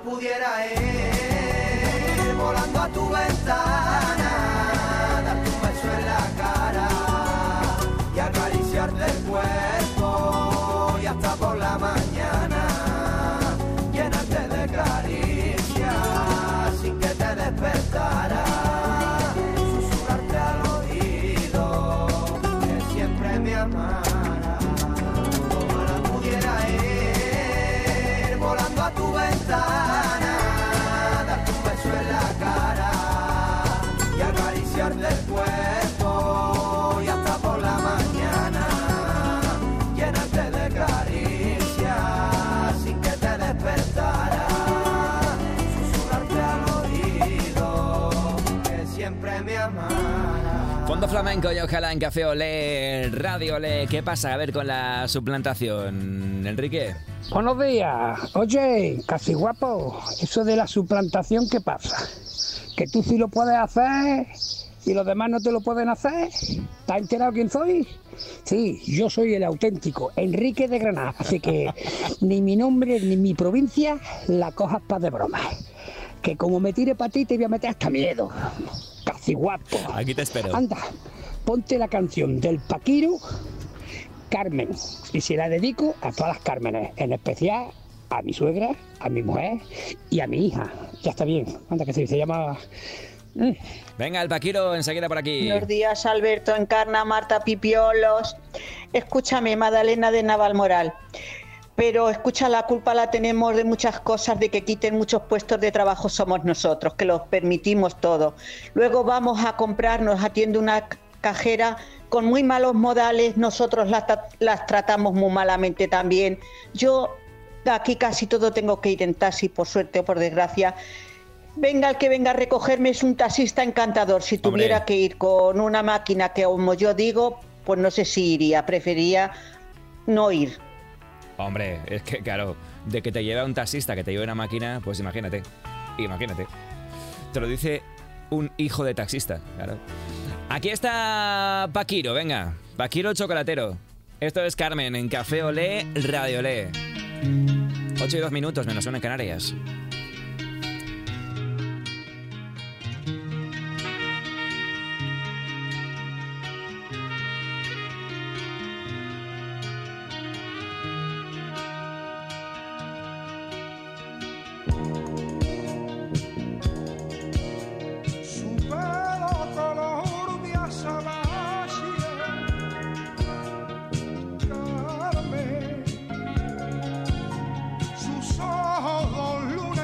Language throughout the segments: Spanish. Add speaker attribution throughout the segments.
Speaker 1: pudiera ir volando a tu ventana, darte un beso en la cara y acariciarte el cuerpo y hasta por la mañana llenarte de caricias sin que te despertara, susurrarte al oído que siempre me amara. Ojalá pudiera ir volando a tu ventana, darte un beso en la cara y acariciarte el cuerpo y hasta por la mañana llenarte de caricias sin que te despertara, susurrarte al oído que siempre me amara.
Speaker 2: Fondo flamenco y ojalá en Café Olé, Radio Olé. ¿Qué pasa? A ver con la suplantación, Enrique.
Speaker 3: Buenos días. Oye, casi guapo, eso de la suplantación, ¿qué pasa? ¿Que tú sí lo puedes hacer y los demás no te lo pueden hacer? ¿Te has enterado quién soy? Sí, yo soy el auténtico Enrique de Granada, así que ni mi nombre ni mi provincia la cojas para de broma. Que como me tire para ti te voy a meter hasta miedo. Casi guapo.
Speaker 2: Aquí te espero.
Speaker 3: Anda, ponte la canción del Paquiro, Carmen, y se la dedico a todas las Cármenes, en especial a mi suegra, a mi mujer y a mi hija. Ya está bien, anda que se llama...
Speaker 2: Venga, el Paquiro enseguida por aquí.
Speaker 4: Buenos días, Alberto, Encarna, Marta, Pipiolos. Escúchame, Madalena de Navalmoral. Pero escucha, la culpa la tenemos de muchas cosas, de que quiten muchos puestos de trabajo somos nosotros, que los permitimos todo. Luego vamos a comprar, nos atiende una cajera con muy malos modales, nosotros las tratamos muy malamente también. Yo aquí casi todo tengo que ir en taxi, por suerte o por desgracia. Venga el que venga a recogerme, es un taxista encantador. Si tuviera que ir con una máquina que, como yo digo, pues no sé si iría, preferiría no ir.
Speaker 2: Hombre, es que claro, de que te lleve un taxista, que te lleve una máquina, pues imagínate. Te lo dice un hijo de taxista, claro. Aquí está Paquiro, venga. Paquiro chocolatero. Esto es Carmen en Café Olé, Radio Olé. 8 y 2 minutos, menos 1 en Canarias.
Speaker 5: Sus ojos luna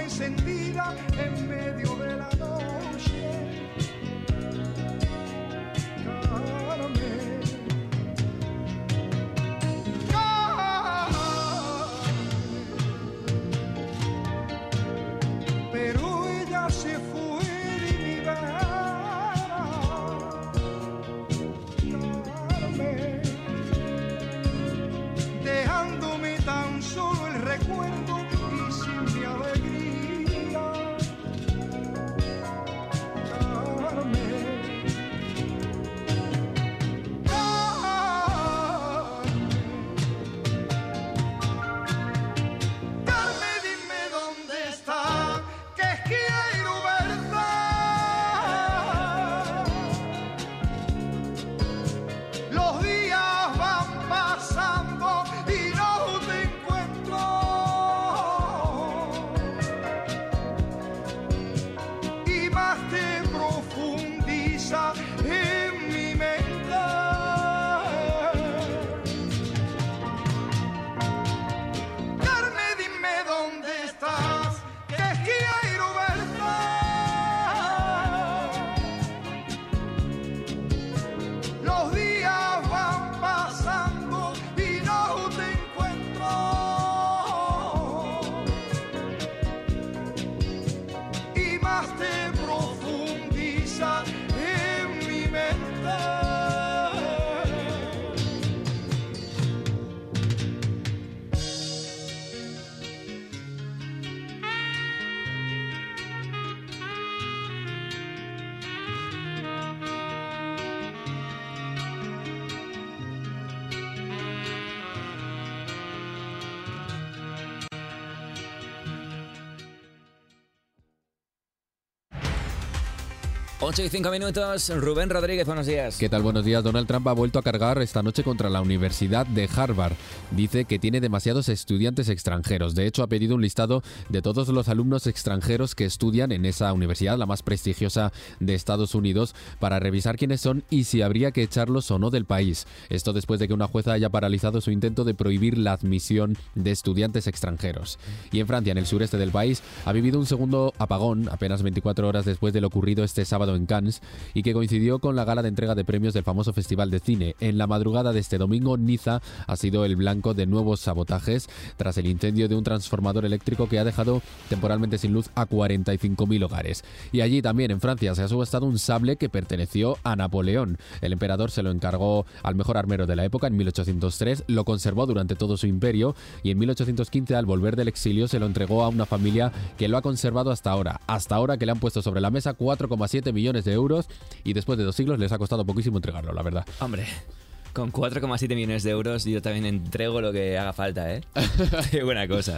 Speaker 2: 8:05. Rubén Rodríguez, buenos días.
Speaker 5: ¿Qué tal? Buenos días. Donald Trump ha vuelto a cargar esta noche contra la Universidad de Harvard. Dice que tiene demasiados estudiantes extranjeros. De hecho, ha pedido un listado de todos los alumnos extranjeros que estudian en esa universidad, la más prestigiosa de Estados Unidos, para revisar quiénes son y si habría que echarlos o no del país. Esto después de que una jueza haya paralizado su intento de prohibir la admisión de estudiantes extranjeros. Y en Francia, en el sureste del país, ha vivido un segundo apagón apenas 24 horas después de lo ocurrido este sábado en Cannes y que coincidió con la gala de entrega de premios del famoso Festival de Cine. En la madrugada de este domingo, Niza ha sido el blanco de nuevos sabotajes tras el incendio de un transformador eléctrico que ha dejado temporalmente sin luz a 45.000 hogares. Y allí también, en Francia, se ha subastado un sable que perteneció a Napoleón. El emperador se lo encargó al mejor armero de la época en 1803, lo conservó durante todo su imperio y en 1815, al volver del exilio, se lo entregó a una familia que lo ha conservado hasta ahora que le han puesto sobre la mesa 4,7 millones de euros y después de 2 siglos les ha costado poquísimo entregarlo, la verdad.
Speaker 2: Hombre, con 4,7 millones de euros yo también entrego lo que haga falta, ¿eh? Qué buena cosa.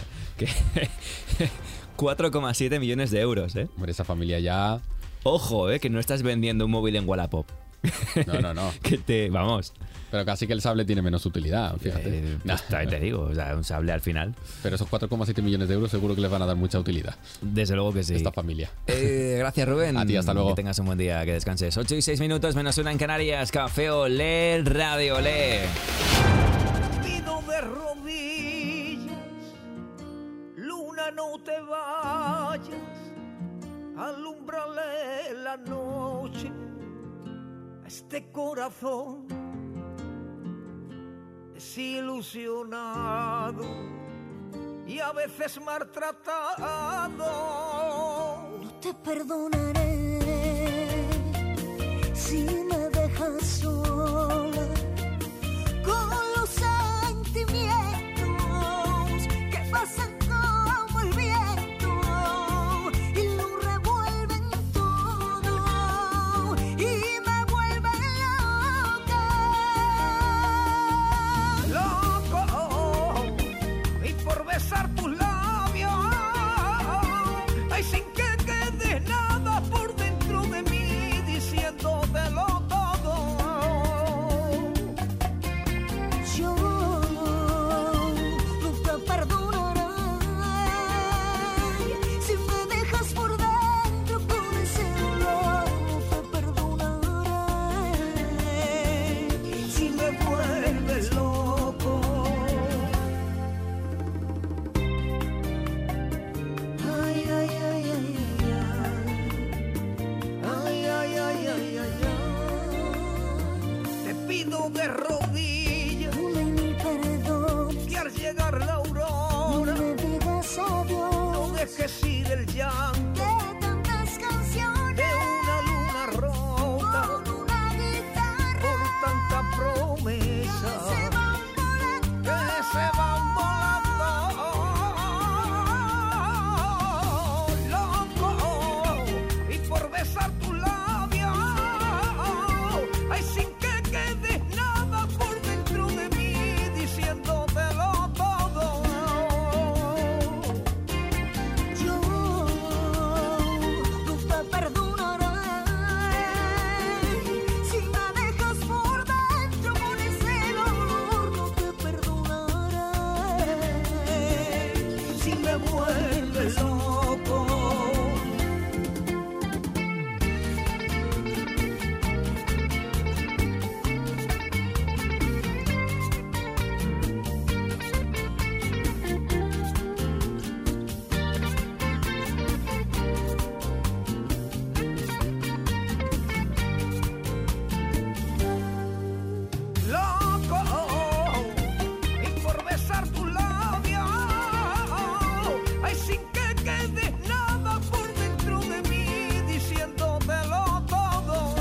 Speaker 2: 4,7 millones de euros, ¿eh?
Speaker 5: Hombre, esa familia ya...
Speaker 2: Ojo, que no estás vendiendo un móvil en Wallapop.
Speaker 5: No.
Speaker 2: Vamos.
Speaker 5: Pero casi que el sable tiene menos utilidad, fíjate.
Speaker 2: Pues también te digo, o sea, un sable al final.
Speaker 5: Pero esos 4,7 millones de euros seguro que les van a dar mucha utilidad.
Speaker 2: Desde luego que sí.
Speaker 5: Esta familia.
Speaker 2: Gracias, Rubén.
Speaker 5: A ti, hasta luego.
Speaker 2: Que tengas un buen día, que descanses. 8:06, -1 en Canarias. Café Olé, Radio Olé.
Speaker 1: Pido de rodillas, luna, no te vayas, alúmbrale la noche a este corazón desilusionado y a veces maltratado.
Speaker 6: No te perdonaré si me dejas sola con los sentimientos que pasan como el viento y lo revuelven todo y me vuelven
Speaker 1: loca. Y por besar tus labios, ay, sin que quede nada por dentro de mí, diciéndotelo todo.
Speaker 6: yo no te perdonaré si me dejas por dentro con ese dolor. No te perdonaré
Speaker 1: Si me vuelves loco.
Speaker 6: ay, ay, ay, ay,
Speaker 1: Ay, ay, ay, ay, ay, ay. Te pido de rodillas
Speaker 6: dame mi perdón,
Speaker 1: que al llegar la
Speaker 6: no
Speaker 1: aurora
Speaker 6: me digas
Speaker 1: no
Speaker 6: adiós
Speaker 1: dejes ir el llanto
Speaker 6: de tantas
Speaker 1: de
Speaker 6: canciones
Speaker 1: una luna rota
Speaker 6: con una guitarra
Speaker 1: por tanta promesa
Speaker 6: se van volando.
Speaker 1: que se van volando. Loco, y por besar tus labios, ay, sin que quede nada por dentro de mí, diciéndotelo todo.
Speaker 6: Yo no te perdonaré si me dejas por dentro con ese dolor. No te perdonaré
Speaker 1: Si me vuelves loco. Loco, y por besar tus labios, ay, sin que quede nada por dentro de mí, diciéndotelo todo.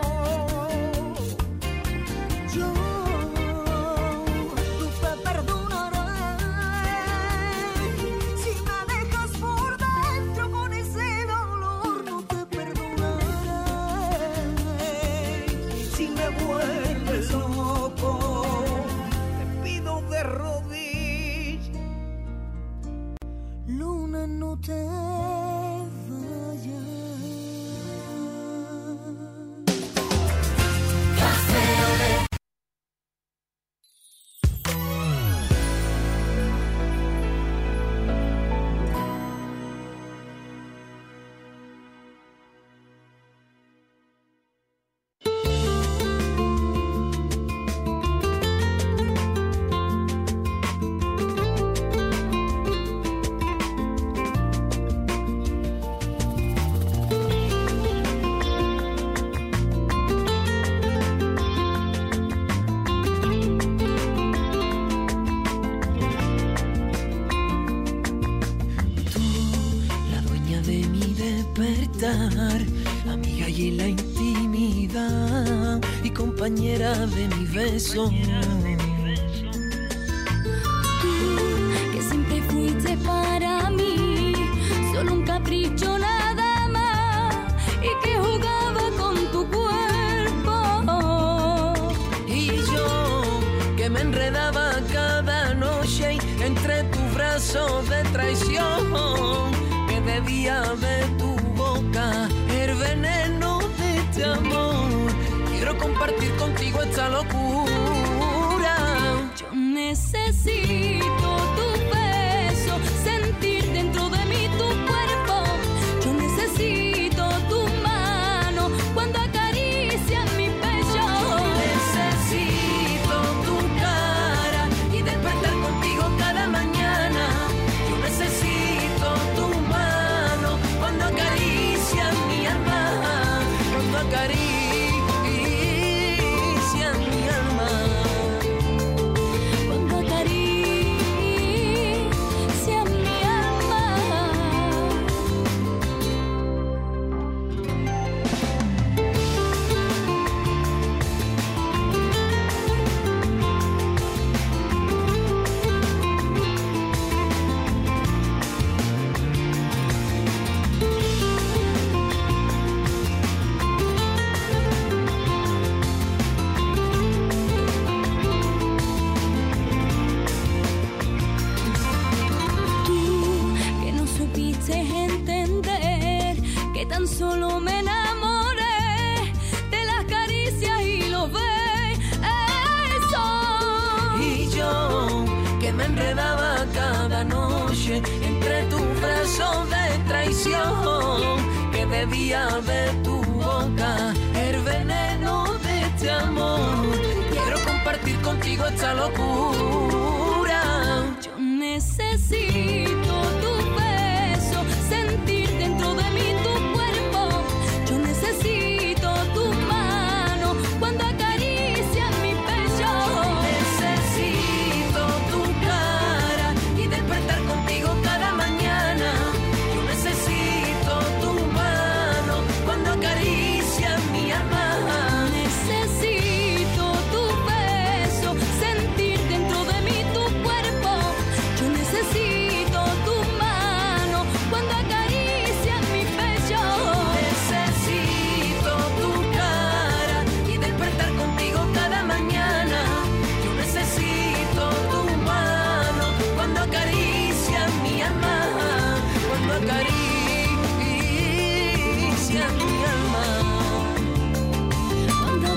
Speaker 6: yo no te perdonaré si me dejas por dentro con ese dolor. No te perdonaré
Speaker 1: Si me vuelves loco, te pido de rodillas.
Speaker 6: luna, no te vayas.
Speaker 7: despertar, amiga y en la intimidad y compañera de mi beso.
Speaker 6: Tú, que siempre fuiste para mí, solo un capricho nada más, y que jugaba con tu cuerpo.
Speaker 7: Y yo, que me enredaba cada noche entre tus brazos de traición, que bebía de tu boca el veneno de este amor. Quiero compartir contigo esta locura.
Speaker 6: Yo necesito tu beso, sentir dentro de mí tu cuerpo. Yo necesito tu mano cuando acaricias mi pecho.
Speaker 7: Necesito tu cara y despertar contigo cada mañana. Yo necesito tu mano cuando acaricias mi alma, cuando acaricias mi alma.
Speaker 6: Cuando acaricias mi alma. Tú, que no supiste entender que tan solo me enamoré de las caricias y los besos.
Speaker 7: Y yo, que me enredaba cada noche entre tus brazos de traición, que bebía de tu boca el veneno de este amor. Quiero compartir contigo esta locura.
Speaker 6: Yo necesito tu beso, sentir dentro de mí tu cuerpo. Yo necesito tu mano cuando acaricias mi pecho.
Speaker 7: Necesito tu cara y despertar contigo cada mañana. Yo necesito tu mano cuando acaricias mi alma.
Speaker 6: Necesito tu beso, sentir dentro de mí tu cuerpo. Yo necesito tu mano cuando acaricias mi pecho.
Speaker 7: Necesito tu cara y despertar contigo cada mañana. Yo necesito tu mano cuando acaricias mi alma, cuando acaricias mi alma.
Speaker 6: Cuando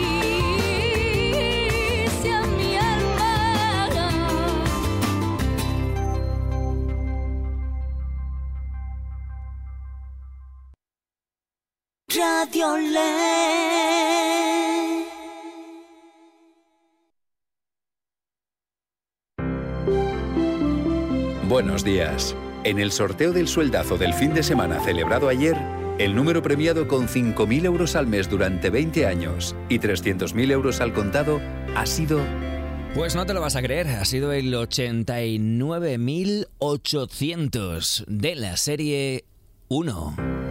Speaker 6: acaricias mi alma. Radio LED.
Speaker 8: Buenos días. En el sorteo del sueldazo del fin de semana celebrado ayer, el número premiado con 5.000 euros al mes durante 20 años y 300.000 euros al contado ha sido...
Speaker 2: Pues no te lo vas a creer, ha sido el 89.800 de la serie 1.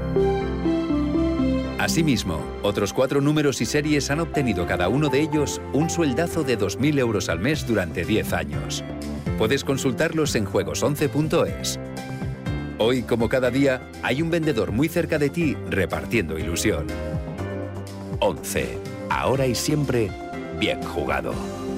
Speaker 8: Asimismo, otros 4 números y series han obtenido cada uno de ellos un sueldazo de 2.000 euros al mes durante 10 años. Puedes consultarlos en juegos11.es. Hoy, como cada día, hay un vendedor muy cerca de ti repartiendo ilusión. 11. Ahora y siempre, bien jugado.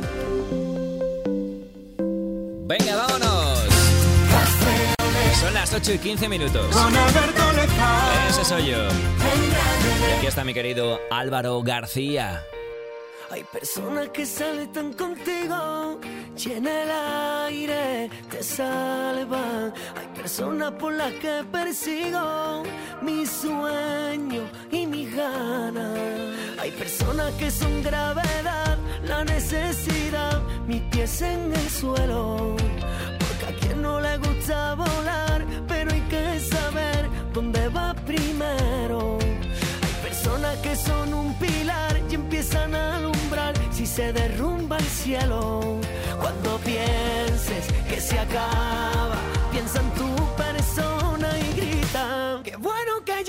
Speaker 2: Venga, vámonos. Son las 8:15.
Speaker 1: Con Alberto Lezama.
Speaker 2: Ese soy yo.
Speaker 1: En
Speaker 2: Y aquí está mi querido Álvaro García.
Speaker 7: Hay personas que salen contigo, llena el aire, te salvan. Hay personas por las que persigo mis sueños y mis ganas. Hay personas que son gravedad, la necesidad, mis pies en el suelo. Porque a quien no le gusta volar, pero hay que saber dónde va primero. Personas que son un pilar y empiezan a alumbrar si se derrumba el cielo. Cuando pienses que se acaba, piensa en tu persona y grita: qué bueno que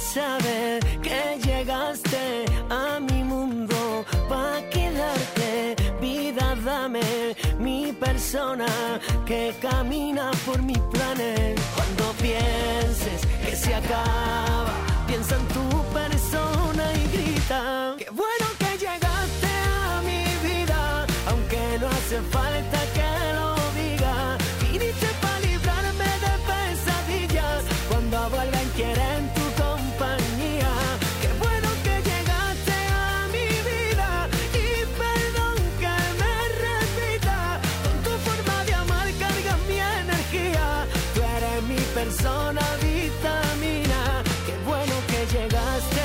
Speaker 7: saber que llegaste a mi mundo pa' quedarte. Vida, dame mi persona que camina por mis planes. Cuando pienses que se acaba, piensa en tu persona y grita: qué bueno que llegaste a mi vida, aunque no hace falta que lo diga. Viniste para librarme de pesadillas cuando vuelven quieren tu compañía. Qué bueno que llegaste a mi vida y perdón que me repita. Con tu forma de amar cargas mi energía. Tú eres mi persona vitamina. Qué bueno que llegaste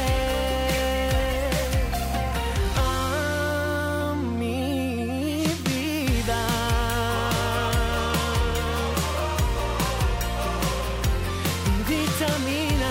Speaker 7: a mi vida. Vitamina.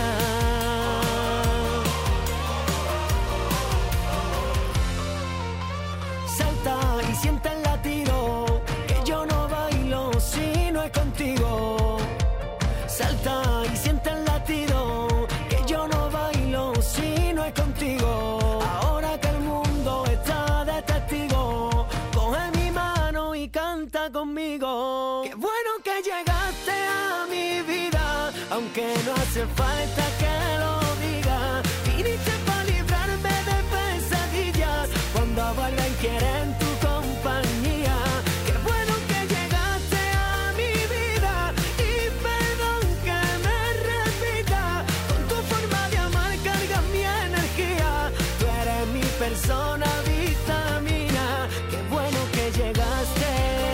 Speaker 7: Salta y siente el latido, que yo no bailo si no es contigo. Salta y siente el latido, que yo no bailo si no es contigo. Ahora que el mundo está de testigo, coge mi mano y canta conmigo. Qué bueno que llegaste a mi vida, aunque no hace falta que lo diga. Viniste para librarme de pesadillas cuando vuelven quieren tu compañía. Qué bueno que llegaste a mi vida y perdón que me repita. Con tu forma de amar cargas mi energía. Tú eres mi persona vitamina. Qué bueno que llegaste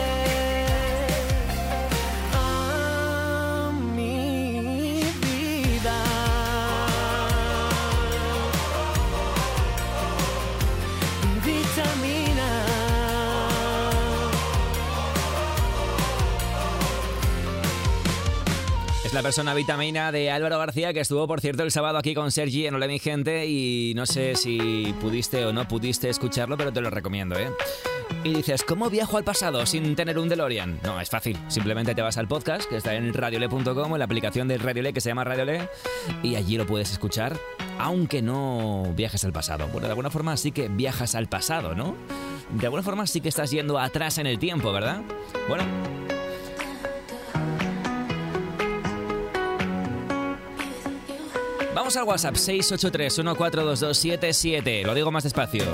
Speaker 7: a mi vida. Vitamina.
Speaker 2: Es la persona vitamina de Álvaro García, que estuvo, por cierto, el sábado aquí con Sergi en Hola mi gente, y no sé si pudiste o no pudiste escucharlo, pero te lo recomiendo, ¿eh? Y dices, ¿cómo viajo al pasado sin tener un DeLorean? No, es fácil. Simplemente te vas al podcast, que está en radiole.com, en la aplicación de Radiole, que se llama Radiole, y allí lo puedes escuchar, aunque no viajes al pasado. Bueno, de alguna forma sí que viajas al pasado, ¿no? De alguna forma sí que estás yendo atrás en el tiempo, ¿verdad? Bueno. Vamos al WhatsApp, 683-142277. Lo digo más despacio.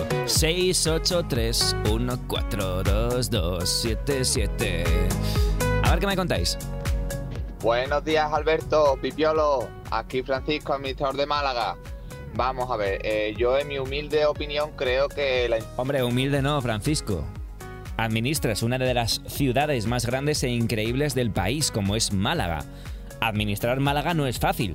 Speaker 2: 683-142277. A ver qué me contáis.
Speaker 9: Buenos días, Alberto, Pipiolo. Aquí Francisco, administrador de Málaga. Vamos a ver, yo en mi humilde opinión creo que la...
Speaker 2: Hombre, humilde no, Francisco. Administras una de las ciudades más grandes e increíbles del país, como es Málaga. Administrar Málaga no es fácil.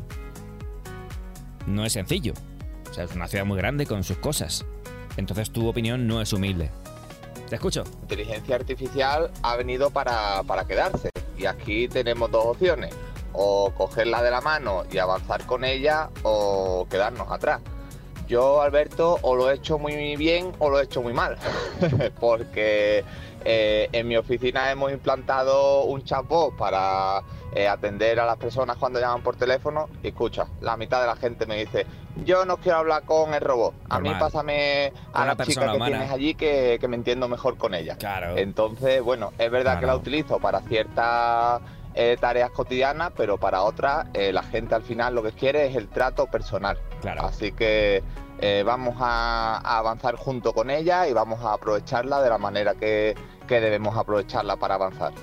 Speaker 2: No es sencillo. O sea, es una ciudad muy grande con sus cosas. Entonces tu opinión no es humilde. Te escucho.
Speaker 9: La inteligencia artificial ha venido para quedarse. Y aquí tenemos dos opciones. O cogerla de la mano y avanzar con ella, o quedarnos atrás. Yo, Alberto, o lo he hecho muy bien o lo he hecho muy mal. Porque en mi oficina hemos implantado un chatbot para atender a las personas cuando llaman por teléfono. Y escucha, la mitad de la gente me dice: yo no quiero hablar con el robot. A mí pásame a la chica que tienes allí que me entiendo mejor con ella.
Speaker 2: Claro.
Speaker 9: Entonces, bueno, es verdad que la utilizo para ciertas tareas cotidianas, pero para otras la gente al final lo que quiere es el trato personal.
Speaker 2: Claro.
Speaker 9: Así que vamos a avanzar junto con ella y vamos a aprovecharla de la manera que debemos aprovecharla para avanzar.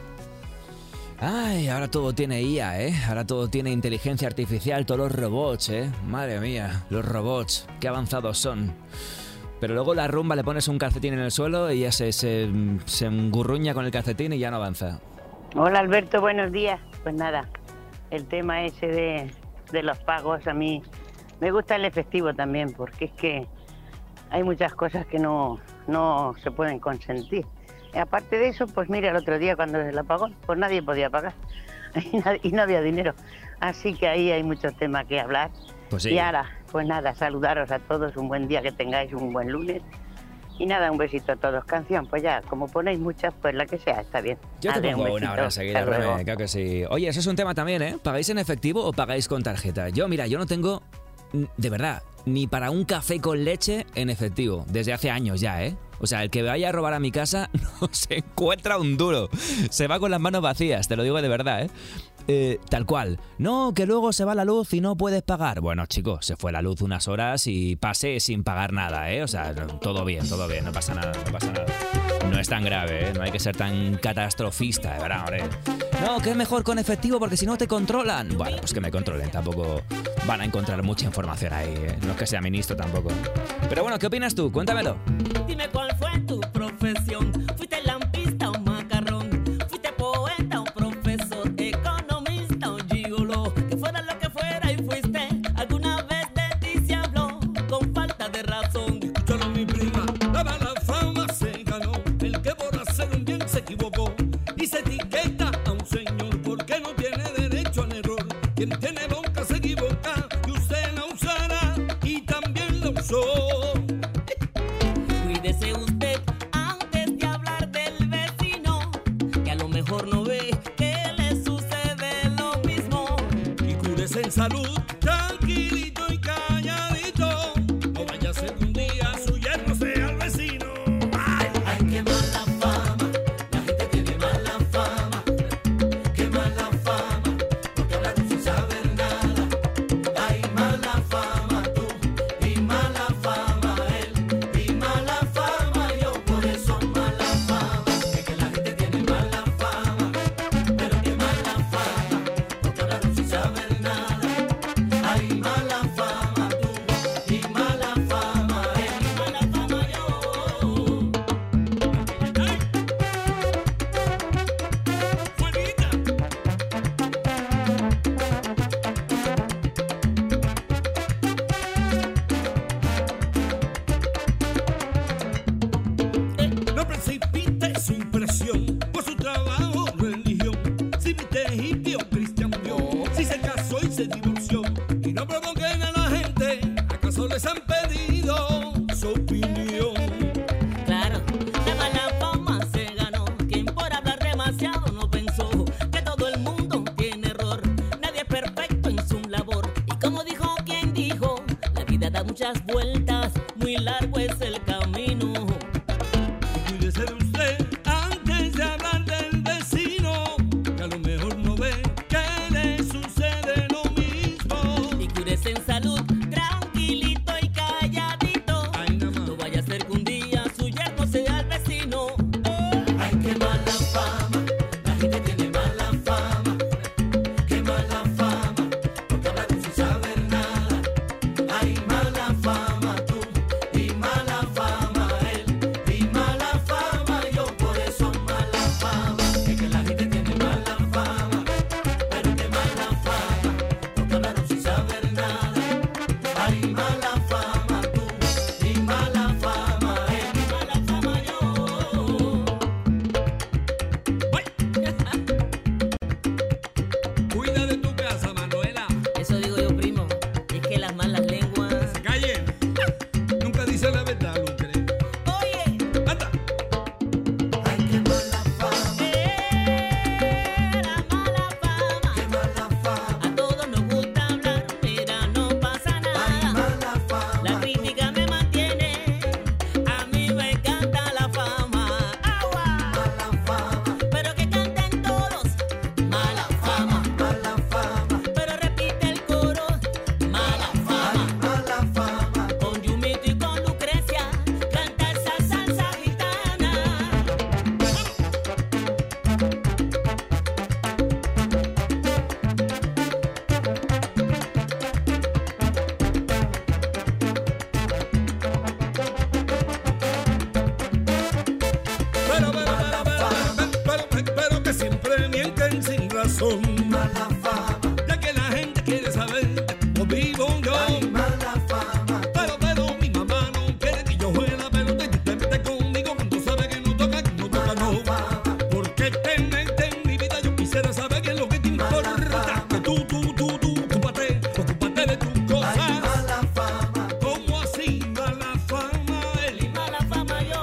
Speaker 2: Ay, ahora todo tiene IA, ¿eh? Ahora todo tiene inteligencia artificial, todos los robots, ¿eh? Madre mía, los robots, qué avanzados son. Pero luego la rumba le pones un calcetín en el suelo y ya se engurruña con el calcetín y ya no avanza.
Speaker 10: Hola Alberto, buenos días. Pues nada, el tema ese de los pagos, a mí me gusta el efectivo también, porque es que hay muchas cosas que no se pueden consentir. Y aparte de eso, pues mira, el otro día cuando se la pagó, pues nadie podía pagar y no había dinero. Así que ahí hay muchos temas que hablar.
Speaker 2: Pues sí.
Speaker 10: Y ahora, pues nada, saludaros a todos, un buen día, que tengáis un buen lunes. Y nada, un besito a todos. Canción, pues ya, como ponéis muchas, pues la que sea, está bien.
Speaker 2: Yo te pongo una hora enseguida, creo que sí. Oye, eso es un tema también, ¿eh? ¿Pagáis en efectivo o pagáis con tarjeta? Yo, mira, yo no tengo de verdad, ni para un café con leche en efectivo, desde hace años ya, ¿eh? O sea, el que vaya a robar a mi casa no se encuentra un duro. Se va con las manos vacías, te lo digo de verdad, tal cual. No, que luego se va la luz y no puedes pagar. Bueno, chicos, se fue la luz unas horas y pasé sin pagar nada, ¿eh? O sea, todo bien, no pasa nada, no pasa nada. No es tan grave, ¿eh? No hay que ser tan catastrofista, de verdad, hombre. No, que es mejor con efectivo porque si no te controlan. Bueno, pues que me controlen, tampoco van a encontrar mucha información ahí, ¿eh? No es que sea ministro tampoco. Pero bueno, ¿qué opinas tú? Cuéntamelo.
Speaker 11: Dime cuál fue tu profesión. ¿Fuiste lampista o macarrón? ¿Fuiste poeta o profesor? ¿Economista o gigolo? Que fuera lo que fuera y fuiste. ¿Alguna vez de ti se habló con falta de razón?
Speaker 12: Escúchalo, mi prima, la mala fama se ganó. El que por hacer un bien se equivocó y se etiqueta a un señor porque no tiene derecho al error. Quien tiene boca se equivoca y usted la usará y también la usó.
Speaker 11: Cuídese usted antes de hablar del vecino, que a lo mejor no ve que le sucede lo mismo.
Speaker 12: Y cúrese en salud, tranquilito y calladito. No vaya a ser que un día su yerno sea el vecino.
Speaker 11: Ay, qué mala fama, la gente tiene mala fama. Qué mala fama, porque hablan sin saber nada. Ay, mala fama tú, y mala fama él, y mala fama yo, por eso mala fama. Es que la gente tiene mala fama, pero qué mala fama, porque hablan sin saber nada. Ay, mala fama tú, y mala fama él, y mala fama yo.
Speaker 12: No precipite su impresión por su trabajo o religión. Si viste hippie o cristiano, si se casó y se divorció. Y no provoquen a la gente, ¿acaso les han pedido su opinión?
Speaker 11: Claro, la mala fama se ganó. Quien por hablar demasiado no pensó que todo el mundo tiene error. Nadie es perfecto en su labor. Y como dijo quien dijo, la vida da muchas vueltas, muy largo es el camino.
Speaker 12: Cuídese de usted antes de hablar del vecino, que a lo mejor no ve que le sucede lo mismo.
Speaker 11: Y cúrese en salud, tranquilito y calladito. No vaya a ser que un día su yerno sea el vecino. Ay, qué mala fama, la gente tiene mala fama. Qué mala fama, porque hablan sin saber nada. Ay, mala fama tú, y mala fama él, y mala fama yo, por eso mala fama. Es que la gente tiene mala fama, pero qué mala fama, porque hablan sin saber nada. Ay, mala fama tú, y mala fama él, y mala fama yo.
Speaker 12: Cuida de tu casa, Manuela.
Speaker 11: Eso digo yo, primo. Es que las malas lenguas.
Speaker 12: Calle. Nunca dice la verdad, Lucre.
Speaker 11: Oye,
Speaker 12: anda.
Speaker 11: ay, qué mala fama. La mala fama. Qué mala fama. A todos nos gusta hablar, mira, no pasa nada. Ay, mala fama. La crítica me mantiene. A mí me encanta la fama. Agua. Mala fama. Pero que canten todos. Mala fama. Mala fama. Pero repite el coro. Mala fama. Mala fama. Con Yumito y con Lucrecia. Canta esa salsa gitana.
Speaker 12: Pero que siempre mienten sin razón. Mala fama. Ya que la gente quiere saber cómo vivo yo. Mala fama. Pero mi mamá no quiere que yo juegue la pelota y tú te metes conmigo cuando tú sabes que no toca, no. ¿Por qué te metes en mi vida? Yo quisiera saber qué es lo que te importa. Que tú, ocúpate de tus cosas.
Speaker 11: Mala fama.
Speaker 12: ¿Cómo así? Mala fama él.
Speaker 11: Y mala fama yo.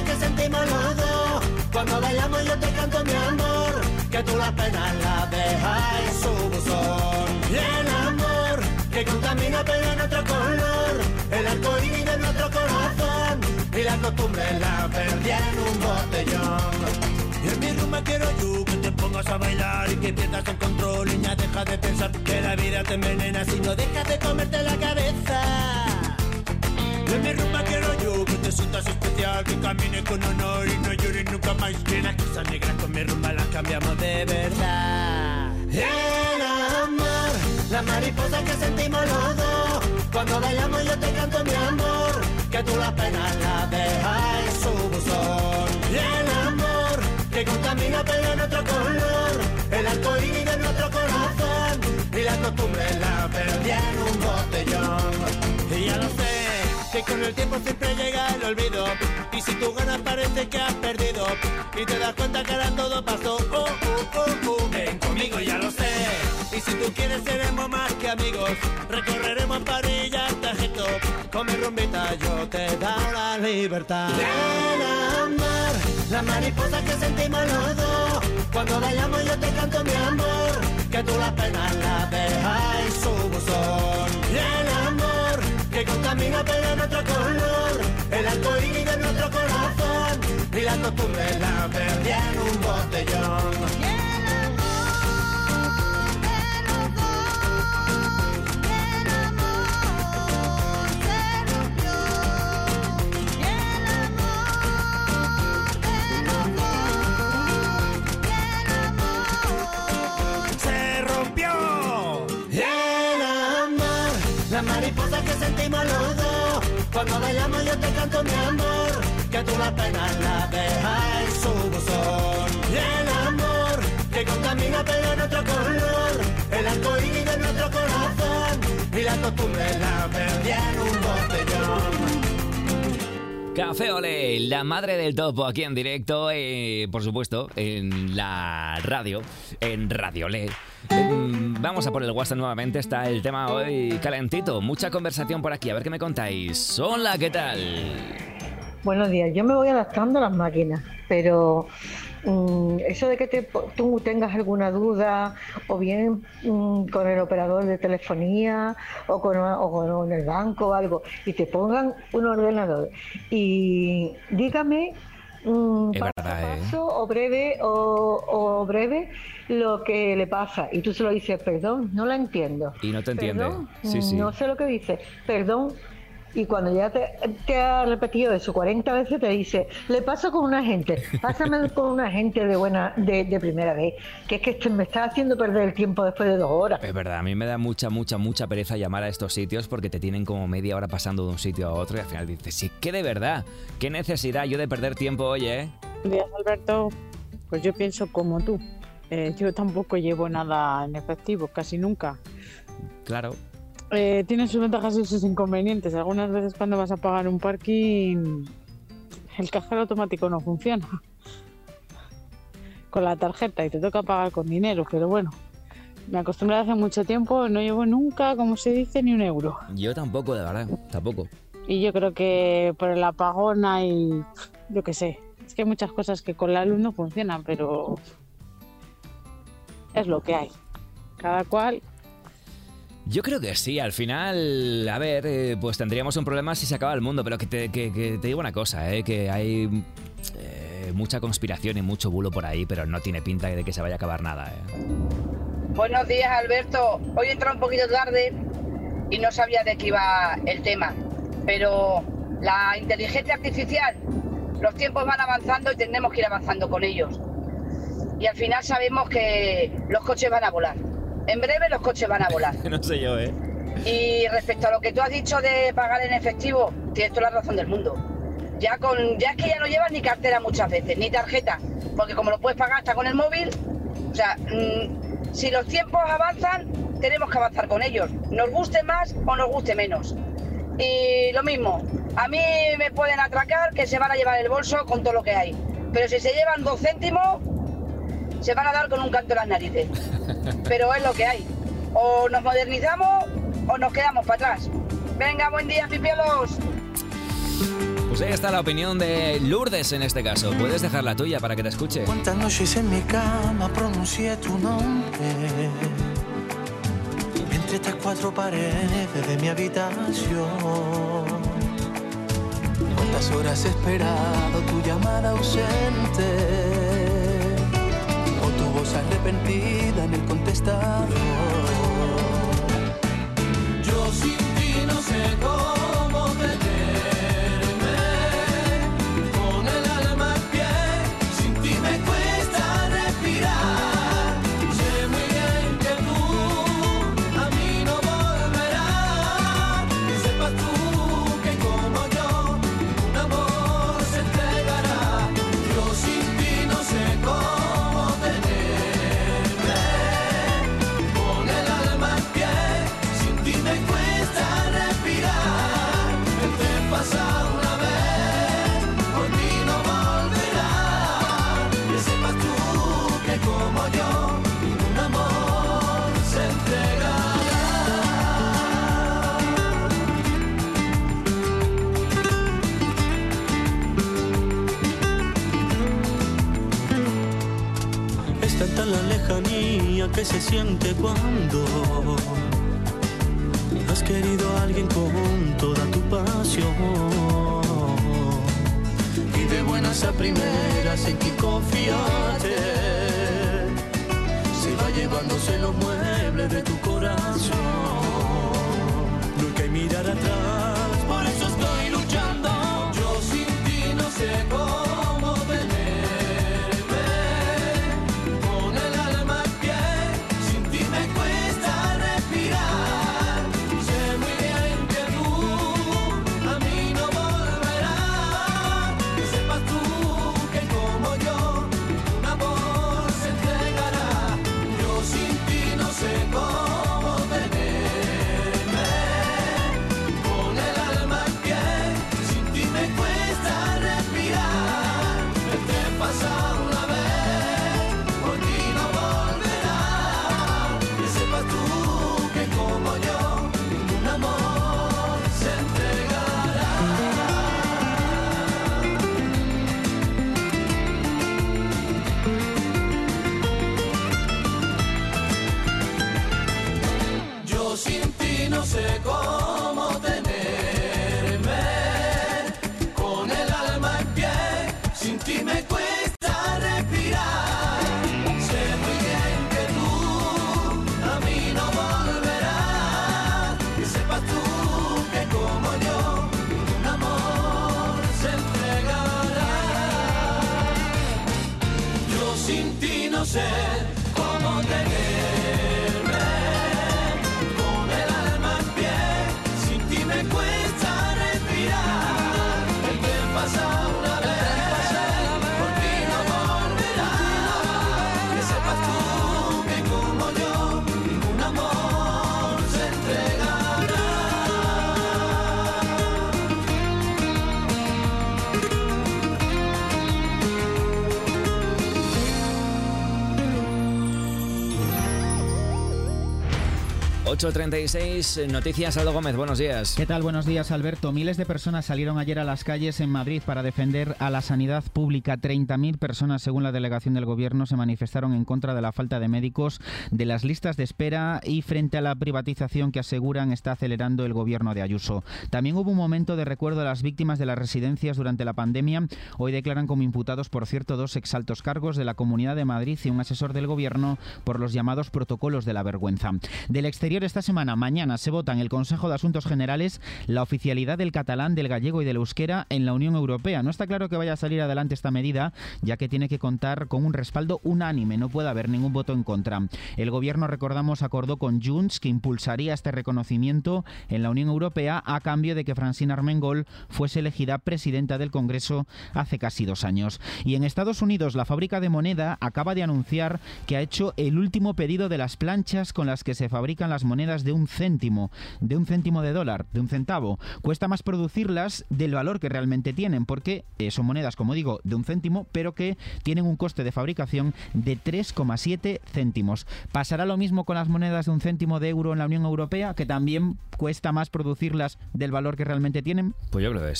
Speaker 7: mariposas que sentimos los dos. Cuando bailamos yo te canto mi amor, que tú las penas las dejas en su buzón. Y el amor que contamina pero en otro color, el arcoíris de nuestro corazón, y la costumbre la perdí en un botellón. Y en mi rumba quiero yo que te pongas a bailar y que pierdas el control, niña, deja de pensar que la vida te envenena si no dejas de comerte la cabeza. Y en mi rumba quiero yo que te sientas especial, que camines con honor y no llores nunca más, que las cosas negras con mi rumba las cambiamos de verdad. El amor, las mariposas que sentimos los dos, cuando bailamos yo te canto mi amor, que tú las penas las dejas en su buzón. Y el amor que contamina pero en otro color, el arcoíris de nuestro corazón, y la costumbre la perdí en un botellón. Y ya lo sé, que con el tiempo siempre llega el olvido, y si tú ganas parece que has perdido, y te das cuenta que ahora todo pasó. Ven conmigo, ya lo sé, y si tú quieres seremos más que amigos, recorreremos París y hasta Egipto, con mi rumbita yo te daré la libertad. El amor, las mariposas que sentimos los dos, cuando bailamos yo te canto mi amor, que tú las penas las dejas en su buzón. Y el amor que contamina pero en otro color, el arcoíris de nuestro corazón, y la costumbre la perdí en un botellón. Mariposas que sentimos los dos, cuando bailamos yo te canto mi amor, que tú las penas las dejas en su buzón. Y el amor que contamina pero en otro color, el arcoíris de nuestro corazón, y la costumbre la perdí en un botellón.
Speaker 2: Café Olé, la madre del topo, aquí en directo, por supuesto, en la radio, en Radio Olé. Vamos a por el WhatsApp nuevamente, está el tema hoy calentito, mucha conversación por aquí, a ver qué me contáis. Hola, ¿qué tal?
Speaker 13: Buenos días, yo me voy adaptando a las máquinas, pero eso de que tú tengas alguna duda, o bien con el operador de telefonía, o con el banco o algo, y te pongan un ordenador y dígame paso a paso o breve lo que le pasa, y tú se lo dices, perdón, no la entiendo.
Speaker 2: Y no te entiende.
Speaker 13: Perdón,
Speaker 2: Sí.
Speaker 13: no sé lo que dice, perdón. Y cuando ya te ha repetido eso 40 veces, te dice, le paso con un agente, pásame con un agente de primera vez, que es que me está haciendo perder el tiempo después de 2 horas.
Speaker 2: Es verdad, a mí me da mucha pereza llamar a estos sitios porque te tienen como media hora pasando de un sitio a otro y al final dices, sí, que de verdad, qué necesidad yo de perder tiempo hoy, ¿eh?
Speaker 14: Buenos días, Alberto. Pues yo pienso como tú. Yo tampoco llevo nada en efectivo, casi nunca.
Speaker 2: Claro.
Speaker 14: Tiene sus ventajas y sus inconvenientes. Algunas veces cuando vas a pagar un parking, el cajero automático no funciona con la tarjeta y te toca pagar con dinero, pero bueno, me acostumbré hace mucho tiempo, no llevo nunca, como se dice, ni un euro.
Speaker 2: Yo tampoco, de verdad, tampoco.
Speaker 14: Y yo creo que por el apagón hay, yo qué sé, es que hay muchas cosas que con la luz no funcionan, pero es lo que hay. Cada cual.
Speaker 2: Yo creo que sí, al final, a ver, pues tendríamos un problema si se acaba el mundo, pero que te digo una cosa, que hay mucha conspiración y mucho bulo por ahí, pero no tiene pinta de que se vaya a acabar nada.
Speaker 15: Buenos días, Alberto. Hoy he entrado un poquito tarde y no sabía de qué iba el tema, pero la inteligencia artificial, los tiempos van avanzando y tendremos que ir avanzando con ellos. Y al final sabemos que los coches van a volar. En breve los coches van a volar.
Speaker 2: No sé yo,
Speaker 15: Y respecto a lo que tú has dicho de pagar en efectivo, tienes toda la razón del mundo. Ya es que ya no llevas ni cartera muchas veces, ni tarjeta, porque como lo puedes pagar hasta con el móvil, o sea, si los tiempos avanzan, tenemos que avanzar con ellos, nos guste más o nos guste menos. Y lo mismo, a mí me pueden atracar que se van a llevar el bolso con todo lo que hay, pero si se llevan 2 céntimos, se van a dar con un canto en las narices. Pero es lo que hay. O nos modernizamos o nos quedamos para atrás. Venga, buen día, pipiolos.
Speaker 2: Pues ahí está la opinión de Lourdes en este caso. Puedes dejar la tuya para que te escuche.
Speaker 16: Cuántas noches en mi cama pronuncié tu nombre entre estas cuatro paredes de mi habitación. Cuántas horas he esperado tu llamada ausente o tu voz arrepentida en el contestador. Yo sin ti no sé cómo tenerme, con el alma al pie, sin ti me cuesta respirar. Sé muy bien que tú a mí no volverás, que sepas tú que como yo un amor se entregará. Yo sin ti no sé cómo tenerme, con el alma al pie, sin ti me cuesta respirar. El tren pasa una vez, por ti no volverá. Que sepas tú que como yo, ningún amor se entregará. Es tanta la lejanía que se siente cuando has querido a alguien con toda tu pasión, y de buenas a primeras en quien confiaste se va llevándose los muebles de tu corazón. Nunca hay mirar atrás, por eso estoy luchando. Yo sin ti no sé cómo tenerme, con el alma al pie, sin ti me cuesta respirar. Sé muy bien que tú a mí no volverás, que sepas tú que como yo un amor se entregará. Yo sin ti no sé cómo tenerme, con el alma al pie, sin ti me cuesta respirar. El tren pasa una vez, por ti no volverá. Que sepas tú que como yo, ningún amor se entregará. Yo sin ti no sé cómo tenerme, con el alma en pie, sin ti me cuesta respirar. Sé muy bien que tú a mí no volverás, que sepas tú que como yo, ningún amor se entregará. Yo sin ti no sé cómo tenerme, con el alma en pie, sin ti me cuesta respirar. El tren pasa una vez, por ti no volverá. Que sepas tú que como yo, ningún amor se entregará.
Speaker 2: 8:36, noticias, Aldo Gómez, buenos días.
Speaker 17: ¿Qué tal? Buenos días, Alberto. Miles de personas salieron ayer a las calles en Madrid para defender a la sanidad pública. 30.000 personas, según la delegación del Gobierno, se manifestaron en contra de la falta de médicos, de las listas de espera y frente a la privatización que aseguran está acelerando el Gobierno de Ayuso. También hubo un momento de recuerdo a las víctimas de las residencias durante la pandemia. Hoy declaran como imputados, por cierto, 2 exaltos cargos de la Comunidad de Madrid y un asesor del Gobierno por los llamados protocolos de la vergüenza. Del exterior, esta semana, mañana, se vota en el Consejo de Asuntos Generales la oficialidad del catalán, del gallego y del euskera en la Unión Europea. No está claro que vaya a salir adelante esta medida, ya que tiene que contar con un respaldo unánime, no puede haber ningún voto en contra. El Gobierno, recordamos, acordó con Junts que impulsaría este reconocimiento en la Unión Europea a cambio de que Francina Armengol fuese elegida presidenta del Congreso hace casi 2 años. Y en Estados Unidos, la fábrica de moneda acaba de anunciar que ha hecho el último pedido de las planchas con las que se fabrican las monedas de un céntimo de dólar, de un centavo. Cuesta más producirlas del valor que realmente tienen, porque son monedas, como digo, de un céntimo, pero que tienen un coste de fabricación de 3,7 céntimos. ¿Pasará lo mismo con las monedas de un céntimo de euro en la Unión Europea, que también cuesta más producirlas del valor que realmente tienen?
Speaker 2: Pues yo creo que sí.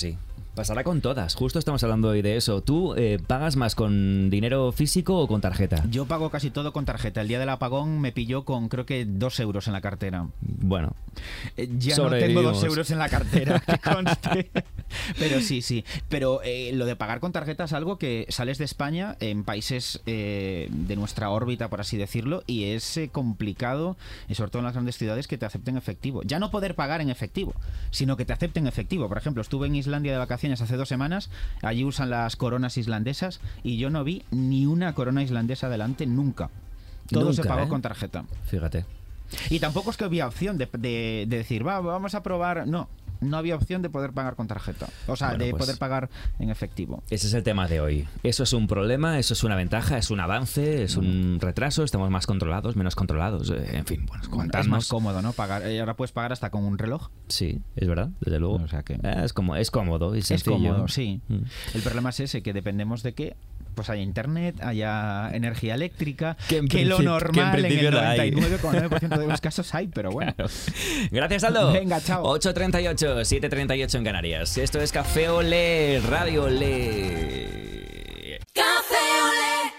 Speaker 2: Pasará con todas. Justo estamos hablando hoy de eso. ¿Tú pagas más con dinero físico o con tarjeta?
Speaker 17: Yo pago casi todo con tarjeta. El día del apagón me pilló con creo que 2 euros en la cartera.
Speaker 2: Bueno.
Speaker 17: Ya no tengo 2 euros en la cartera, que conste. Pero sí. Pero lo de pagar con tarjeta es algo que sales de España en países de nuestra órbita, por así decirlo, y es complicado, sobre todo en las grandes ciudades, que te acepten efectivo. Ya no poder pagar en efectivo, sino que te acepten efectivo. Por ejemplo, estuve en Islandia de vacaciones hace 2 semanas, allí usan las coronas islandesas y yo no vi ni una corona islandesa delante nunca. Todo
Speaker 2: Nunca,
Speaker 17: se pagó con tarjeta.
Speaker 2: Fíjate.
Speaker 17: Y tampoco es que había opción de decir, vamos a probar. No había opción de poder pagar con tarjeta. O sea,
Speaker 2: Bueno,
Speaker 17: de
Speaker 2: pues,
Speaker 17: poder pagar en efectivo.
Speaker 2: Ese es el tema de hoy. Eso es un problema, eso es una ventaja, es un avance, es un retraso, estamos más controlados, menos controlados, en fin, bueno,
Speaker 17: Es más cómodo, ¿no? Pagar, ahora puedes pagar hasta con un reloj.
Speaker 2: Sí, es verdad, desde luego.
Speaker 17: O sea que
Speaker 2: es cómodo y sencillo.
Speaker 17: Es cómodo, sí. El problema es ese, que dependemos de que pues haya internet, haya energía eléctrica, que lo normal en el 99,9% de los casos hay, pero bueno.
Speaker 2: Gracias, Aldo.
Speaker 17: Venga, chao.
Speaker 2: 8:38, 7:38 en Canarias. Esto es Café Olé, Radio Olé.
Speaker 6: Café Olé.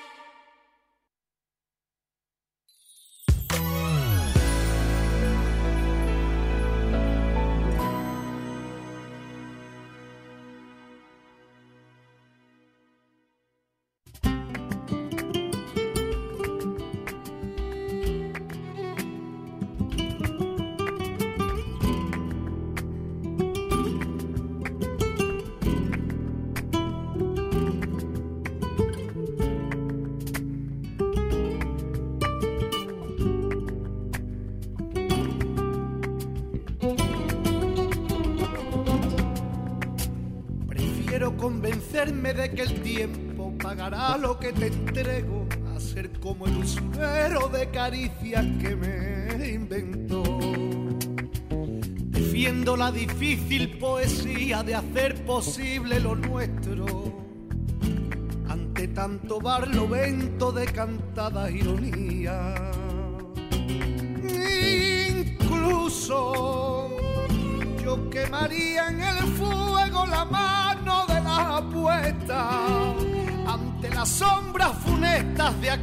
Speaker 18: Prefiero convencerme de que el tiempo pagará lo que te entrego a ser como el usurero de caricias que me inventó. Defiendo la difícil poesía de hacer posible lo nuestro ante tanto barlovento de cantada ironía. Incluso yo quemaría en el fuego la mano de la apuesta ante las sombras funestas de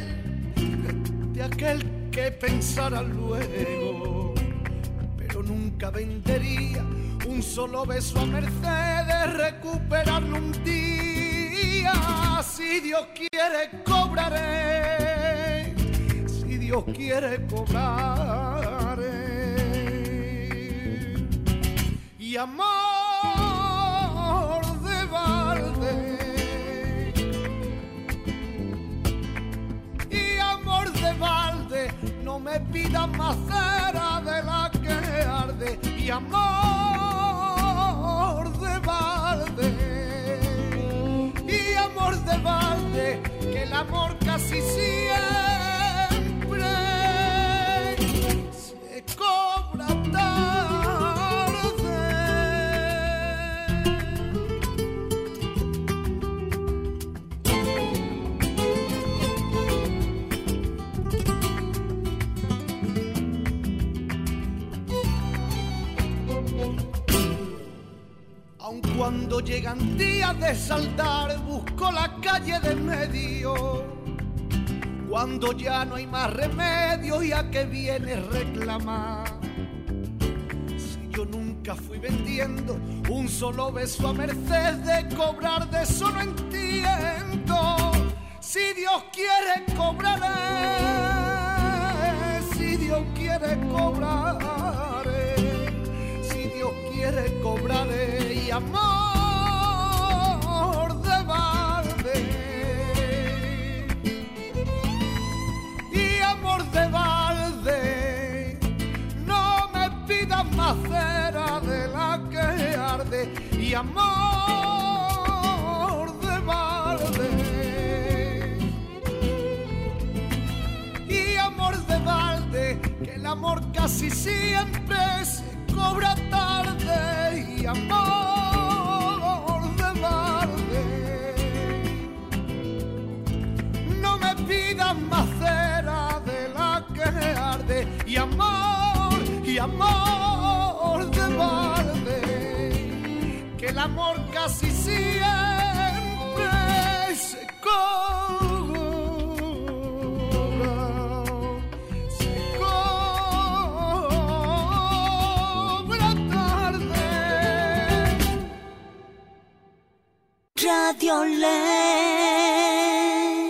Speaker 18: aquel que pensara luego, pero nunca vendería un solo beso a merced de recuperarlo un día. Si Dios quiere cobraré, si Dios quiere cobraré. Y amor de balde, y amor de balde, no me pidas más cera de la que arde. Y amor de balde, y amor de balde, que el amor casi siempre se cobra tarde. Aun cuando llegan días de saldar, busco la calle de medio. Cuando ya no hay más remedio, ¿y a qué vienes reclamar? Si yo nunca fui vendiendo un solo beso a merced de cobrar, de eso no entiendo. Si Dios quiere cobraré, si Dios quiere cobraré, si Dios quiere cobraré. Y amor de balde, y amor de balde, no me pidas más cera de la que arde. Y amor de balde, y amor de balde, que el amor casi siempre se cobra tarde. Y amor de balde, no me pidas más cera de la que arde. Y amor de balde, que el amor casi siempre se cobra tarde.
Speaker 6: Radio LED.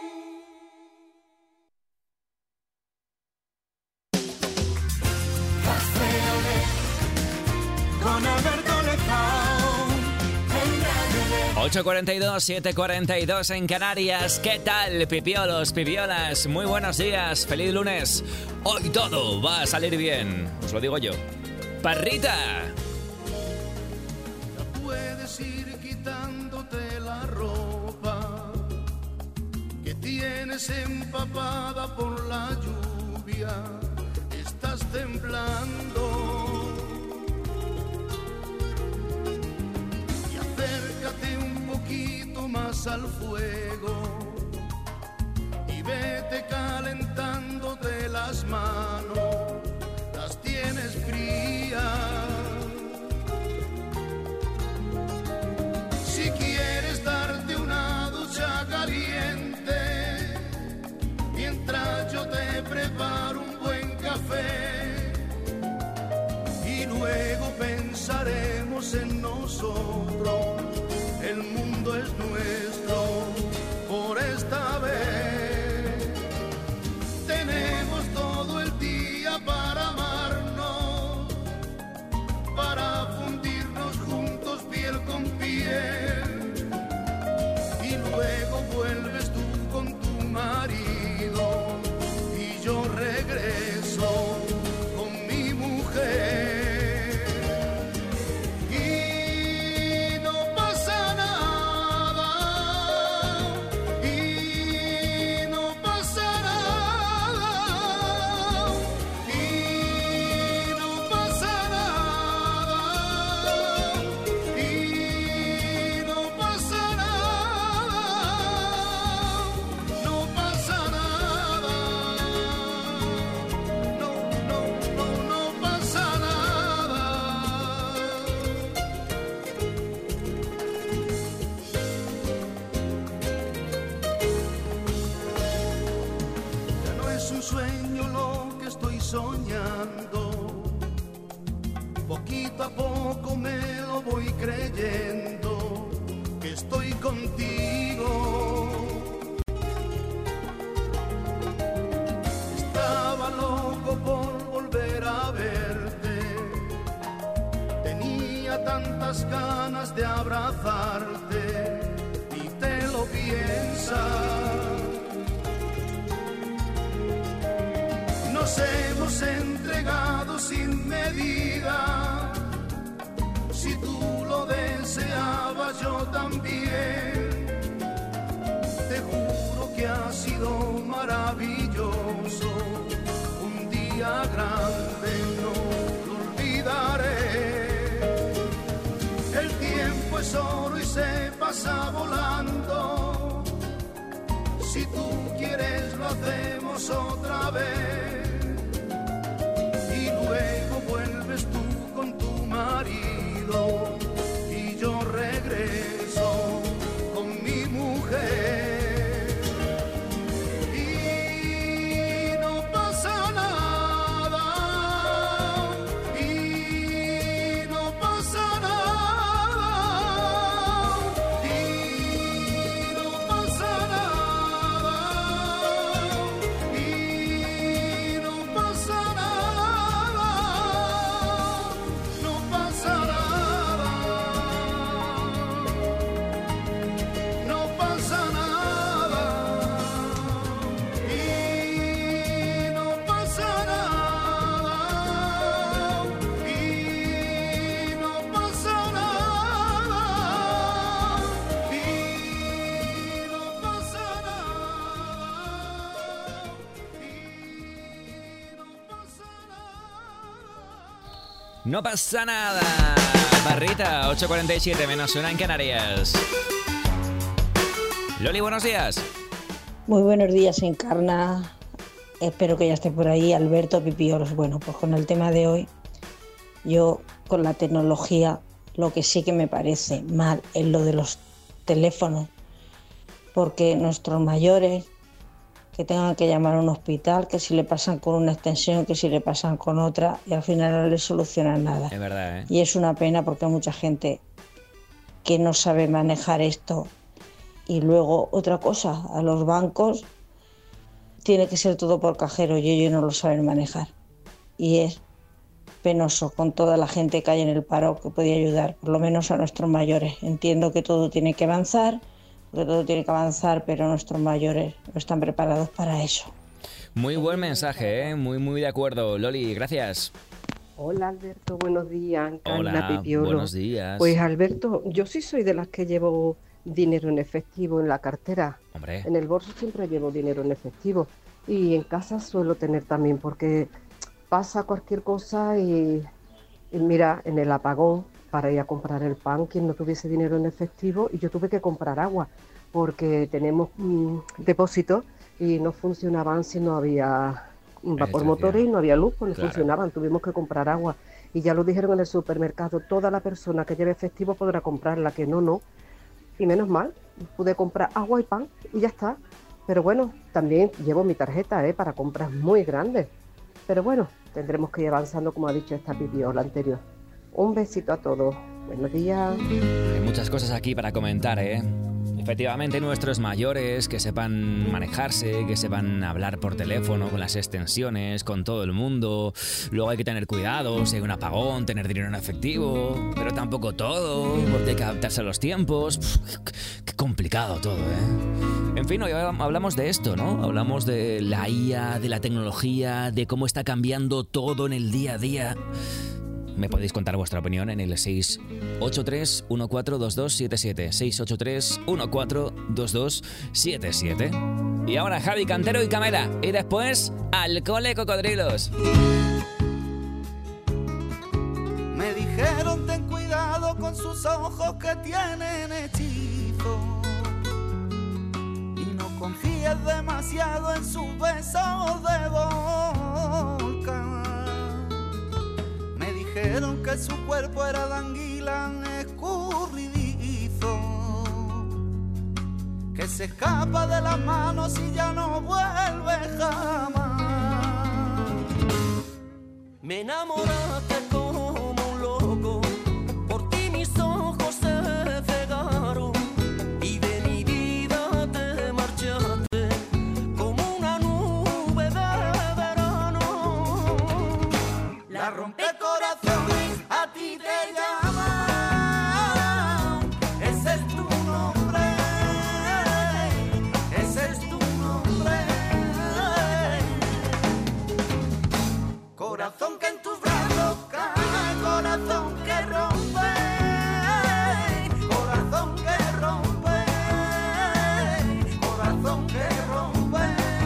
Speaker 16: Con Alberto Lezao, en Radio LED.
Speaker 2: 8:42, 7:42 en Canarias. ¿Qué tal, pipiolos, pipiolas? Muy buenos días, feliz lunes. Hoy todo va a salir bien, os lo digo yo. ¡Parrita!
Speaker 18: Puedes ir quitándote la ropa que tienes empapada por la lluvia. Estás temblando. Y acércate un poquito más al fuego y vete calentándote las manos. Las tienes frías. Si quieres darte una ducha caliente, mientras yo te preparo un buen café, y luego pensaremos en nosotros, el mundo es nuestro por esta vez. Tenemos todo el día para amarnos, para fundirnos juntos piel con piel, y luego vuelves tú con tu marido y yo regreso con mi mujer, y no pasa nada, y no pasa nada, y no pasa nada, y no pasa nada, no pasa nada, no pasa nada. Ya no es un sueño lo que estoy soñando, poquito a poco me lo voy creyendo, que estoy contigo. Estaba loco por volver a verte, tenía tantas ganas de abrazarte, y te lo piensas. Nos hemos entregado sin medida, si tú lo deseabas yo también. Te juro que ha sido maravilloso, un día grande no lo olvidaré. El tiempo es oro y se pasa volando, si tú quieres lo hacemos otra vez, y luego vuelves tú con tu marido y yo regreso con mi mujer, y no pasa nada, y no pasa nada, y no pasa nada, y no pasa nada, no pasa nada, no pasa nada, y no pasa nada, y no pasa nada, y no pasa
Speaker 2: No pasa nada. Barrita, 8:47 menos una en Canarias. Loli, buenos días.
Speaker 19: Muy buenos días, Encarna. Espero que ya esté por ahí Alberto Pipiolos. Bueno, pues con el tema de hoy, yo con la tecnología Lo que sí que me parece mal es lo de los teléfonos, porque nuestros mayores que tengan que llamar a un hospital, que si le pasan con una extensión, que si le pasan con otra, y al final no les solucionan nada.
Speaker 2: Es verdad, ¿eh?
Speaker 19: Y es una pena porque hay mucha gente que no sabe manejar esto. Y luego otra cosa, a los bancos tiene que ser todo por cajero y ellos no lo saben manejar. Y es penoso con toda la gente que hay en el paro que podía ayudar, por lo menos a nuestros mayores. Entiendo que todo tiene que avanzar, pero nuestros mayores no están preparados para eso.
Speaker 2: Muy buen mensaje, ¿eh? Muy de acuerdo. Loli, gracias.
Speaker 20: Hola Alberto, buenos días.
Speaker 2: Hola,
Speaker 20: Carla Pipiolo.
Speaker 2: buenos días.
Speaker 20: Pues Alberto, yo sí soy de las que llevo dinero en efectivo en la cartera.
Speaker 2: Hombre.
Speaker 20: En el bolso siempre llevo dinero en efectivo y en casa suelo tener también porque pasa cualquier cosa y mira, en el apagón para ir a comprar el pan, quien no tuviese dinero en efectivo, y yo tuve que comprar agua porque tenemos depósitos y no funcionaban si no había vapormotores y no había luz, pues no
Speaker 2: Claro.
Speaker 20: funcionaban, tuvimos que comprar agua. Y ya lo dijeron en el supermercado, toda la persona que lleve efectivo podrá comprar, la que no. Y menos mal, pude comprar agua y pan y ya está. Pero bueno, también llevo mi tarjeta para compras muy grandes. Pero bueno, tendremos que ir avanzando, como ha dicho esta pipiola anterior. Un besito a todos. Buenos días.
Speaker 2: Hay muchas cosas aquí para comentar, ¿eh? Efectivamente, nuestros mayores que sepan manejarse, que sepan hablar por teléfono con las extensiones, con todo el mundo. Luego hay que tener cuidado, si hay un apagón, tener dinero en efectivo, pero tampoco todo, porque hay que adaptarse a los tiempos. Qué complicado todo, ¿eh? En fin, hoy hablamos de esto, ¿no? Hablamos de la IA, de la tecnología, de cómo está cambiando todo en el día a día. Me podéis contar vuestra opinión en el 683-142277. 683-142277. Y ahora Javi Cantero y Camela. Y después al cole cocodrilos.
Speaker 18: Me dijeron ten cuidado con sus ojos que tienen hechizo y no confíes demasiado en sus besos de boca. Me dijeron que su cuerpo era de anguila escurridizo, que se escapa de las manos y ya no vuelve jamás.
Speaker 7: Me enamoraste como un loco, por ti mis ojos se cegaron y de mi vida te marchaste como una nube de verano.
Speaker 18: La rompecorazones a ti te llaman, ese es tu nombre, ese es tu nombre. Corazón que en tus brazos cae, corazón que rompe, corazón que rompe, corazón que rompe.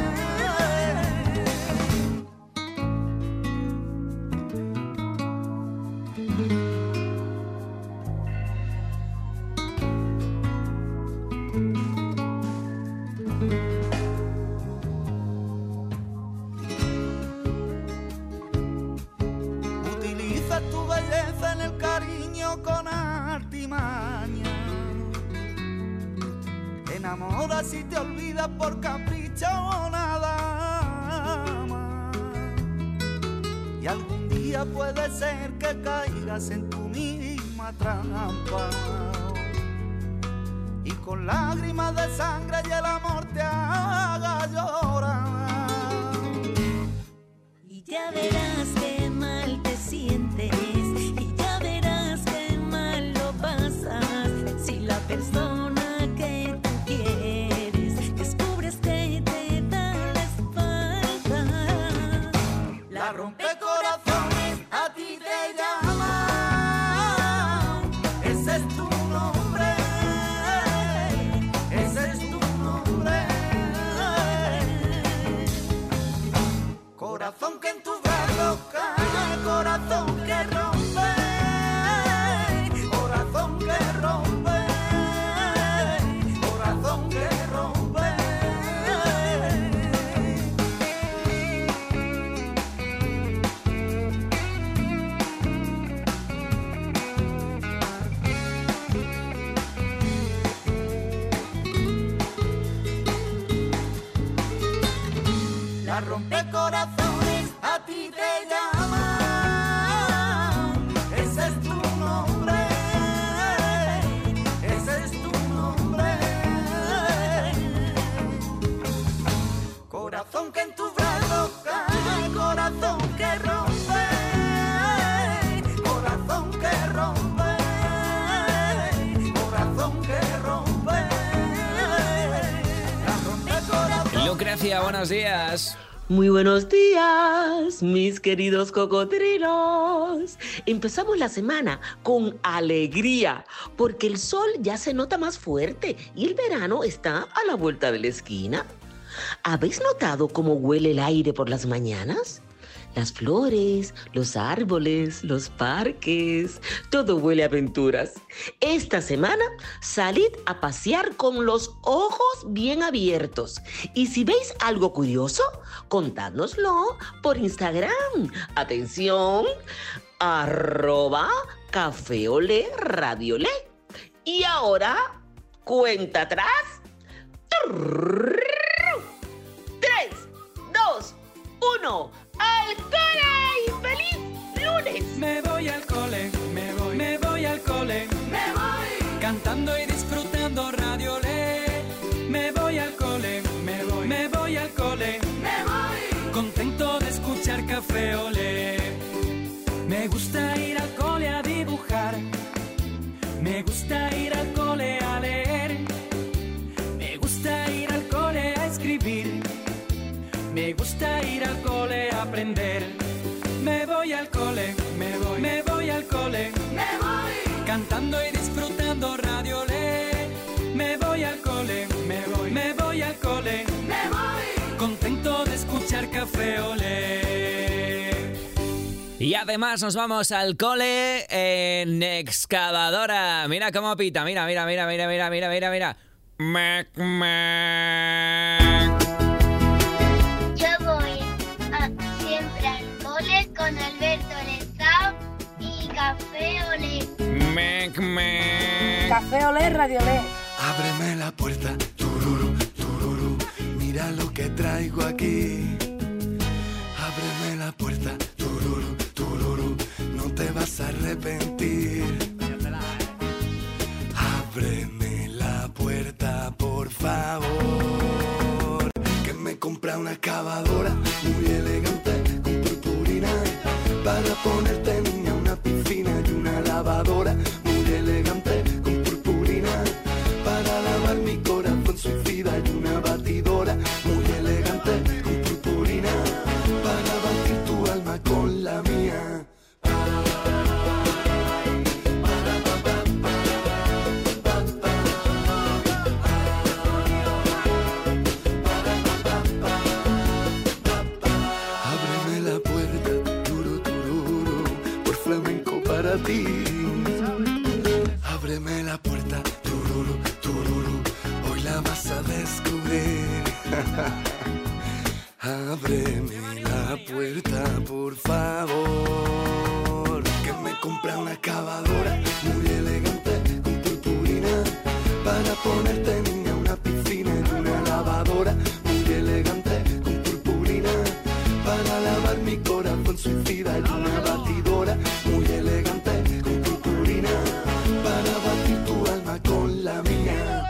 Speaker 18: Utiliza tu belleza en el cariño con artimaña. Te enamoras y te olvidas por capricho o nada más. Y algún día puede ser que caigas en tu misma trampa. Y con lágrimas de sangre y el amor te haga llorar.
Speaker 6: Y ya verás qué mal te sientes, y ya verás qué mal lo pasas, si la persona que tú quieres descubres que te da la espalda.
Speaker 18: La rompecorazones a ti te llaman, ese es tu nombre, ese es tu
Speaker 16: La rompecorazones a ti te llama. Ese es tu nombre. Ese es tu nombre. Corazón que en tu brazo cae, corazón que rompe. Corazón que rompe. Corazón que rompe. La rompecorazones.
Speaker 2: Lucrecia, buenos días.
Speaker 21: Muy buenos días, mis queridos cocodrilos. Empezamos la semana con alegría, porque el sol ya se nota más fuerte y el verano está a la vuelta de la esquina. ¿Habéis notado cómo huele el aire por las mañanas? Las flores, los árboles, los parques, todo huele a aventuras. Esta semana salid a pasear con los ojos bien abiertos. Y si veis algo curioso, contádnoslo por Instagram. Atención, @cafeoleradiole. Y ahora, cuenta atrás. 3, 2, 1... ¡Al cole! ¡Y feliz lunes!
Speaker 11: Me voy al cole, me voy al cole, me voy cantando y disfrutando Radio Olé. Me voy al cole, me voy al cole, me voy contento de escuchar Café Olé. Me gusta ir al cole a dibujar, me gusta ir al cole a leer, me gusta ir al cole a escribir. Me gusta ir al cole a aprender. Me voy al cole, me voy al cole, me voy cantando y disfrutando Radio Olé. Me voy al cole, me voy al cole, me voy contento de escuchar Café Olé.
Speaker 2: Y además nos vamos al cole en excavadora. Mira cómo pita, mira. Mac, mac.
Speaker 22: Yo voy siempre al cole con Alberto Lezao y Café Olé.
Speaker 2: Mec, mec.
Speaker 22: Café Olé, Radio Olé.
Speaker 18: Ábreme la puerta, tururú, tururú, mira lo que traigo aquí. Ábreme la puerta, tururú, tururú, no te vas a arrepentir. Ábreme la puerta, por favor, que me compra una excavadora muy elegante con purpurina para ponerte, niña, una piscina y una lavadora muy elegante con purpurina para lavar mi corazón suicida y una batidora muy elegante con purpurina para batir tu alma con la mía. Ábreme la puerta, turu, tururu, por flamenco para ti. Ábreme la puerta, tururu, tururu, hoy la vas a descubrir. Ábreme la puerta, por favor, que me compra una excavadora muy elegante con purpurina para ponerte, niña, una piscina y una lavadora muy elegante con purpurina para lavar mi corazón suicida y una batidora muy elegante con purpurina para batir tu alma con la mía.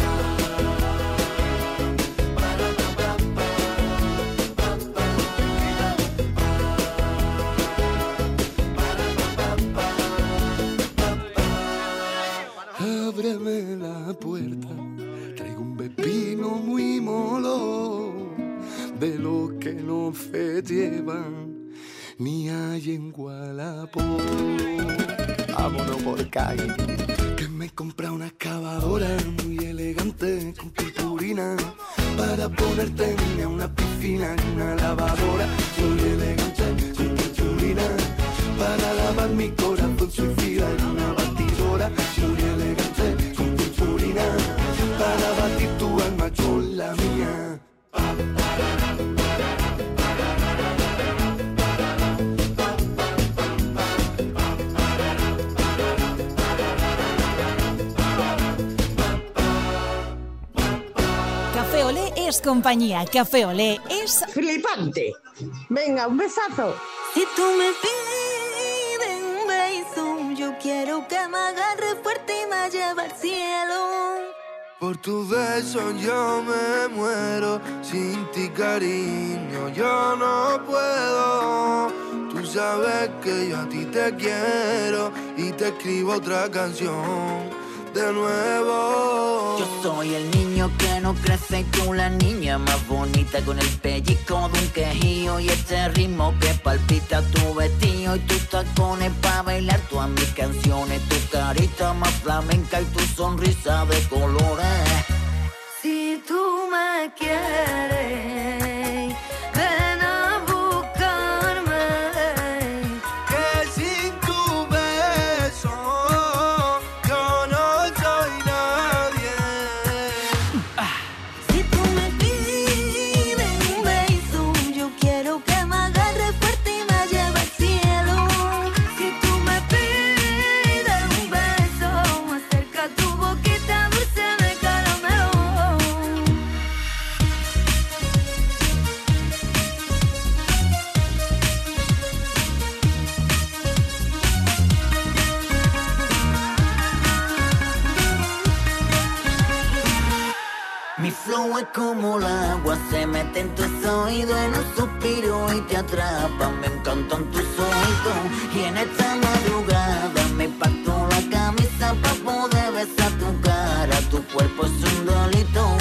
Speaker 18: Ábreme la puerta, traigo un pepino muy molo, de lo que no se llevan ni hay en Gualapó. Vámonos por calle, que me compra una excavadora muy elegante con purpurina para ponerte, niña, una piscina y una lavadora muy elegante con purpurina para lavar mi corazón suicida y una batidora muy elegante con purpurina para batir tu alma con la mía.
Speaker 3: Café Olé es compañía. Café Olé es...
Speaker 4: ¡Flipante! Venga, un besazo.
Speaker 6: Si tú me pides un beso, yo quiero que me agarre fuerte y me lleve al cielo.
Speaker 1: Por tu beso yo me muero, sin ti cariño yo no puedo. Tú sabes que yo a ti te quiero y te escribo otra canción de nuevo.
Speaker 23: Yo soy el niño que no crece y tú la niña más bonita, con el pellizco de un quejío y este ritmo que palpita tu vestido y tus tacones para bailar todas mis canciones, tu carita más flamenca y tu sonrisa de colores.
Speaker 6: Si tú me quieres, ven a buscarme.
Speaker 1: Que sin tu beso yo no soy nadie.
Speaker 6: Si tú me pides un beso, yo quiero que me agarre fuerte y me lleve al cielo. Si tú me pides un beso, acerca tu boquita dulce de caramelo.
Speaker 23: Mi flow es como el agua, se mete en tus oídos en un suspiro y te atrapa, me encantan tus oídos. Y en esta madrugada me parto la camisa para poder besar tu cara, tu cuerpo es un delito.